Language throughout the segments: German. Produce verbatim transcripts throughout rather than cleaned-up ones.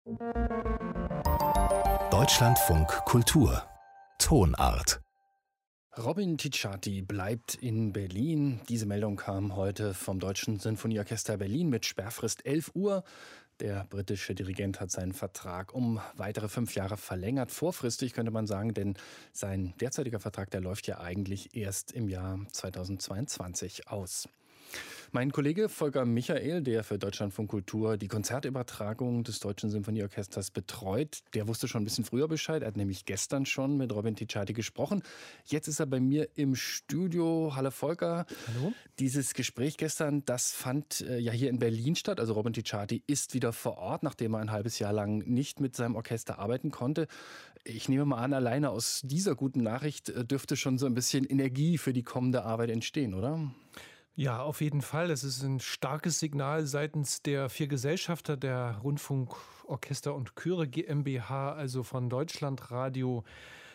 Deutschlandfunk Kultur Tonart. Robin Ticciati bleibt in Berlin. Diese Meldung kam heute vom Deutschen Sinfonieorchester Berlin mit Sperrfrist elf Uhr. Der britische Dirigent hat seinen Vertrag um weitere fünf Jahre verlängert. Vorfristig könnte man sagen, denn sein derzeitiger Vertrag, der läuft ja eigentlich erst im Jahr zweitausendzweiundzwanzig aus. Mein Kollege Volker Michael, der für Deutschlandfunk Kultur die Konzertübertragung des Deutschen Sinfonieorchesters betreut, der wusste schon ein bisschen früher Bescheid. Er hat nämlich gestern schon mit Robin Ticciati gesprochen. Jetzt ist er bei mir im Studio. Hallo Volker. Hallo. Dieses Gespräch gestern, das fand äh, ja hier in Berlin statt. Also Robin Ticciati ist wieder vor Ort, nachdem er ein halbes Jahr lang nicht mit seinem Orchester arbeiten konnte. Ich nehme mal an, alleine aus dieser guten Nachricht äh, dürfte schon so ein bisschen Energie für die kommende Arbeit entstehen, oder? Ja, auf jeden Fall. Das ist ein starkes Signal seitens der vier Gesellschafter der Rundfunk, Orchester und Chöre GmbH, also von Deutschlandradio,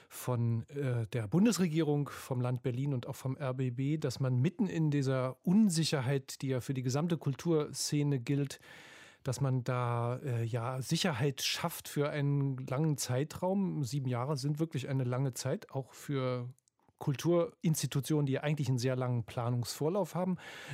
von äh, der Bundesregierung, vom Land Berlin und auch vom R B B, dass man mitten in dieser Unsicherheit, die ja für die gesamte Kulturszene gilt, dass man da äh, ja Sicherheit schafft für einen langen Zeitraum. Sieben Jahre sind wirklich eine lange Zeit, auch für Kulturinstitutionen, die ja eigentlich einen sehr langen Planungsvorlauf haben.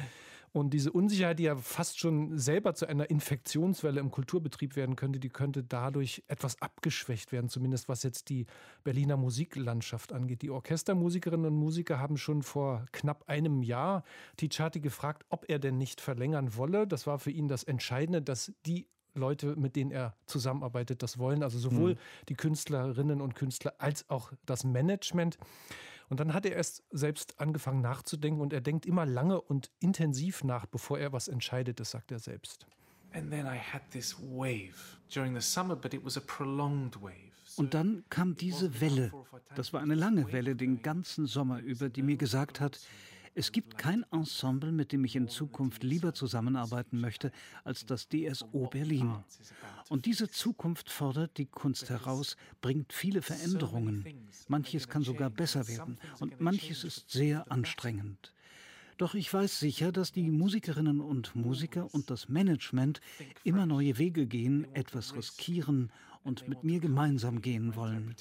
Und diese Unsicherheit, die ja fast schon selber zu einer Infektionswelle im Kulturbetrieb werden könnte, die könnte dadurch etwas abgeschwächt werden, zumindest was jetzt die Berliner Musiklandschaft angeht. Die Orchestermusikerinnen und Musiker haben schon vor knapp einem Jahr Ticciati gefragt, ob er denn nicht verlängern wolle. Das war für ihn das Entscheidende, dass die Leute, mit denen er zusammenarbeitet, das wollen. Also sowohl mhm. die Künstlerinnen und Künstler als auch das Management. Und dann hat er erst selbst angefangen nachzudenken und er denkt immer lange und intensiv nach, bevor er was entscheidet, das sagt er selbst. And then I had this wave during the summer, but it was a prolonged wave. Und dann kam diese Welle. Das war eine lange Welle den ganzen Sommer über, die mir gesagt hat, es gibt kein Ensemble, mit dem ich in Zukunft lieber zusammenarbeiten möchte, als das D S O Berlin. Und diese Zukunft fordert die Kunst heraus, bringt viele Veränderungen. Manches kann sogar besser werden und manches ist sehr anstrengend. Doch ich weiß sicher, dass die Musikerinnen und Musiker und das Management immer neue Wege gehen, etwas riskieren und mit mir gemeinsam gehen wollen.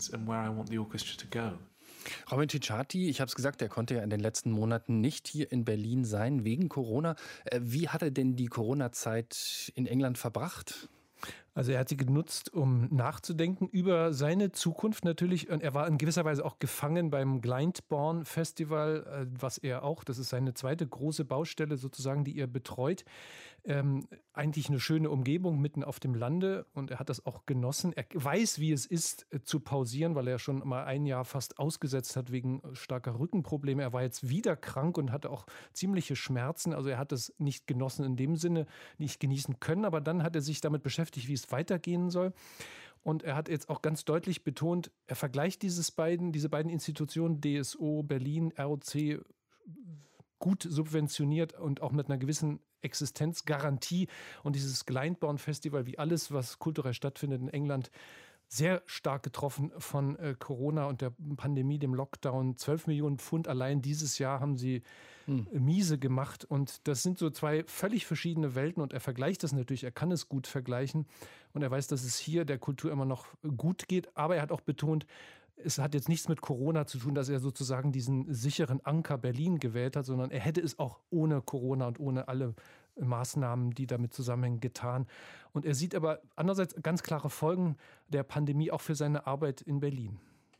Robin Ticciati, ich habe es gesagt, er konnte ja in den letzten Monaten nicht hier in Berlin sein, wegen Corona. Wie hat er denn die Corona-Zeit in England verbracht? Also er hat sie genutzt, um nachzudenken über seine Zukunft natürlich. Und er war in gewisser Weise auch gefangen beim Glyndebourne Festival, was er auch, das ist seine zweite große Baustelle sozusagen, die er betreut. Ähm, eigentlich eine schöne Umgebung mitten auf dem Lande und er hat das auch genossen. Er weiß, wie es ist, zu pausieren, weil er schon mal ein Jahr fast ausgesetzt hat wegen starker Rückenprobleme. Er war jetzt wieder krank und hatte auch ziemliche Schmerzen. Also er hat es nicht genossen in dem Sinne, nicht genießen können, aber dann hat er sich damit beschäftigt, wie es weitergehen soll. Und er hat jetzt auch ganz deutlich betont, er vergleicht dieses beiden, diese beiden Institutionen, D S O Berlin, R O C, gut subventioniert und auch mit einer gewissen Existenzgarantie. Und dieses Glyndebourne Festival, wie alles, was kulturell stattfindet in England, sehr stark getroffen von äh, Corona und der Pandemie, dem Lockdown. zwölf Millionen Pfund allein dieses Jahr haben sie hm. miese gemacht. Und das sind so zwei völlig verschiedene Welten. Und er vergleicht das natürlich, er kann es gut vergleichen. Und er weiß, dass es hier der Kultur immer noch gut geht. Aber er hat auch betont, es hat jetzt nichts mit Corona zu tun, dass er sozusagen diesen sicheren Anker Berlin gewählt hat, sondern er hätte es auch ohne Corona und ohne alle Maßnahmen, die damit zusammenhängen, getan. Und er sieht aber andererseits ganz klare Folgen der Pandemie auch für seine Arbeit in Berlin.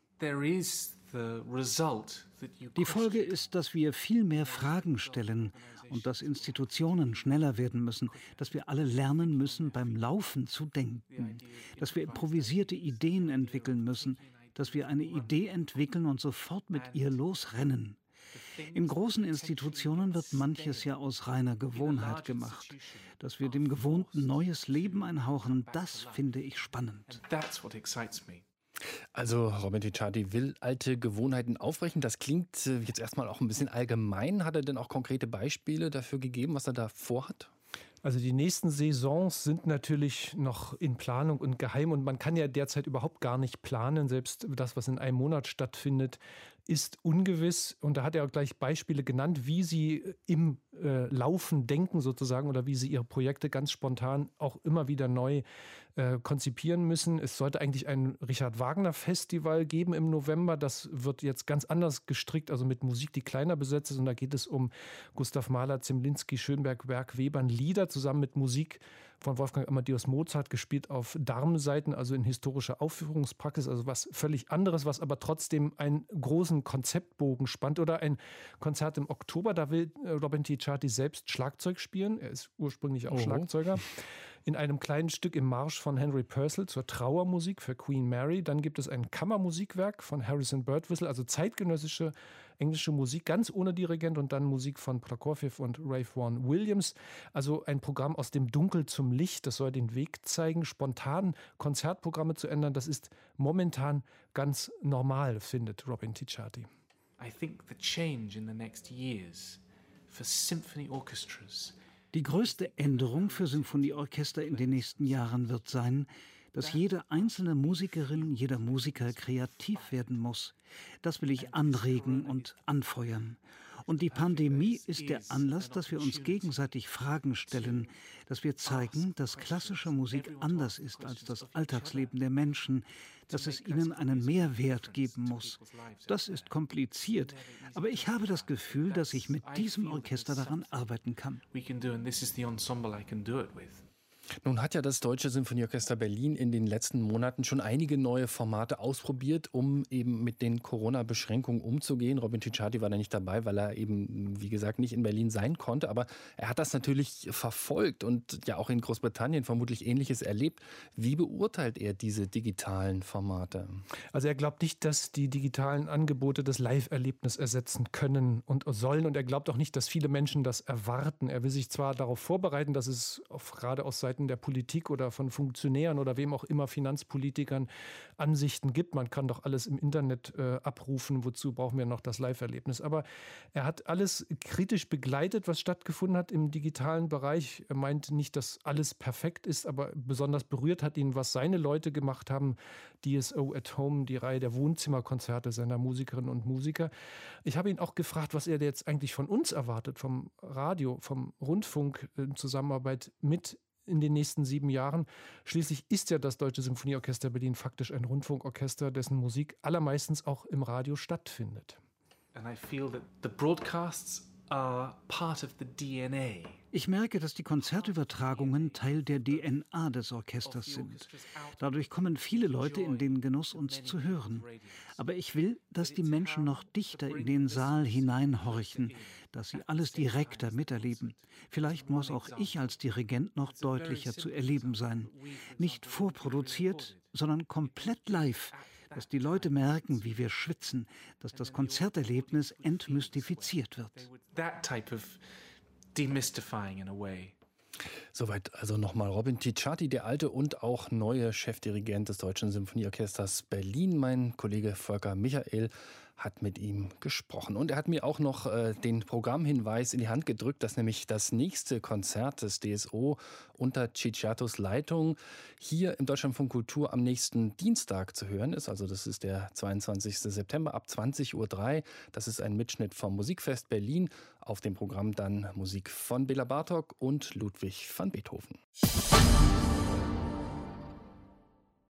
Die Folge ist, dass wir viel mehr Fragen stellen und dass Institutionen schneller werden müssen, dass wir alle lernen müssen, beim Laufen zu denken, dass wir improvisierte Ideen entwickeln müssen, dass wir eine Idee entwickeln und sofort mit ihr losrennen. In großen Institutionen wird manches ja aus reiner Gewohnheit gemacht. Dass wir dem Gewohnten neues Leben einhauchen, das finde ich spannend. Also Robin Ticciati will alte Gewohnheiten aufbrechen. Das klingt jetzt erstmal auch ein bisschen allgemein. Hat er denn auch konkrete Beispiele dafür gegeben, was er da vorhat? Also die nächsten Saisons sind natürlich noch in Planung und geheim und man kann ja derzeit überhaupt gar nicht planen. Selbst das, was in einem Monat stattfindet, ist ungewiss. Und da hat er auch gleich Beispiele genannt, wie sie im äh, Laufen denken sozusagen oder wie sie ihre Projekte ganz spontan auch immer wieder neu äh, konzipieren müssen. Es sollte eigentlich ein Richard-Wagner-Festival geben im November. Das wird jetzt ganz anders gestrickt, also mit Musik, die kleiner besetzt ist. Und da geht es um Gustav Mahler, Zemlinsky, Schönberg, Berg, Webern, Lieder zusammen mit Musik von Wolfgang Amadeus Mozart, gespielt auf Darmsaiten, also in historischer Aufführungspraxis, also was völlig anderes, was aber trotzdem einen großen Konzeptbogen spannt. Oder ein Konzert im Oktober, da will Robin Ticciati selbst Schlagzeug spielen. Er ist ursprünglich auch Oh. Schlagzeuger. In einem kleinen Stück im Marsch von Henry Purcell zur Trauermusik für Queen Mary. Dann gibt es ein Kammermusikwerk von Harrison Birdwhistle, also zeitgenössische englische Musik, ganz ohne Dirigent, und dann Musik von Prokofjew und Ralph Vaughan Williams. Also ein Programm aus dem Dunkel zum Licht, das soll den Weg zeigen. Spontan Konzertprogramme zu ändern, das ist momentan ganz normal, findet Robin Ticciati. I think the change in the next years for symphony orchestras. Die größte Änderung für Symphonieorchester in den nächsten Jahren wird sein, dass jede einzelne Musikerin, jeder Musiker kreativ werden muss. Das will ich anregen und anfeuern. Und die Pandemie ist der Anlass, dass wir uns gegenseitig Fragen stellen, dass wir zeigen, dass klassische Musik anders ist als das Alltagsleben der Menschen, dass es ihnen einen Mehrwert geben muss. Das ist kompliziert, aber ich habe das Gefühl, dass ich mit diesem Orchester daran arbeiten kann. We can do, and this is the ensemble I can do it with. Nun hat ja das Deutsche Sinfonieorchester Berlin in den letzten Monaten schon einige neue Formate ausprobiert, um eben mit den Corona-Beschränkungen umzugehen. Robin Ticciati war da nicht dabei, weil er eben, wie gesagt, nicht in Berlin sein konnte. Aber er hat das natürlich verfolgt und ja auch in Großbritannien vermutlich Ähnliches erlebt. Wie beurteilt er diese digitalen Formate? Also er glaubt nicht, dass die digitalen Angebote das Live-Erlebnis ersetzen können und sollen. Und er glaubt auch nicht, dass viele Menschen das erwarten. Er will sich zwar darauf vorbereiten, dass es auf, gerade aus Seiten der Politik oder von Funktionären oder wem auch immer, Finanzpolitikern, Ansichten gibt. Man kann doch alles im Internet äh, abrufen. Wozu brauchen wir noch das Live-Erlebnis? Aber er hat alles kritisch begleitet, was stattgefunden hat im digitalen Bereich. Er meint nicht, dass alles perfekt ist, aber besonders berührt hat ihn, was seine Leute gemacht haben. D S O at Home, die Reihe der Wohnzimmerkonzerte seiner Musikerinnen und Musiker. Ich habe ihn auch gefragt, was er jetzt eigentlich von uns erwartet, vom Radio, vom Rundfunk in Zusammenarbeit mit in den nächsten sieben Jahren. Schließlich ist ja das Deutsche Sinfonieorchester Berlin faktisch ein Rundfunkorchester, dessen Musik allermeistens auch im Radio stattfindet. And I feel that the broadcasts are part of the D N A. Ich merke, dass die Konzertübertragungen Teil der D N A des Orchesters sind. Dadurch kommen viele Leute in den Genuss, uns zu hören. Aber ich will, dass die Menschen noch dichter in den Saal hineinhorchen, dass sie alles direkter miterleben. Vielleicht muss auch ich als Dirigent noch deutlicher zu erleben sein. Nicht vorproduziert, sondern komplett live. Dass die Leute merken, wie wir schwitzen, dass das Konzerterlebnis entmystifiziert wird. That type of demystifying in a way. Soweit also nochmal Robin Ticciati, der alte und auch neue Chefdirigent des Deutschen Sinfonieorchesters Berlin. Mein Kollege Volker Michael hat mit ihm gesprochen. Und er hat mir auch noch äh, den Programmhinweis in die Hand gedrückt, dass nämlich das nächste Konzert des D S O unter Ticciatos Leitung hier im Deutschlandfunk Kultur am nächsten Dienstag zu hören ist. Also das ist der zweiundzwanzigsten September ab zwanzig Uhr drei. Das ist ein Mitschnitt vom Musikfest Berlin. Auf dem Programm dann Musik von Bela Bartok und Ludwig van Beethoven.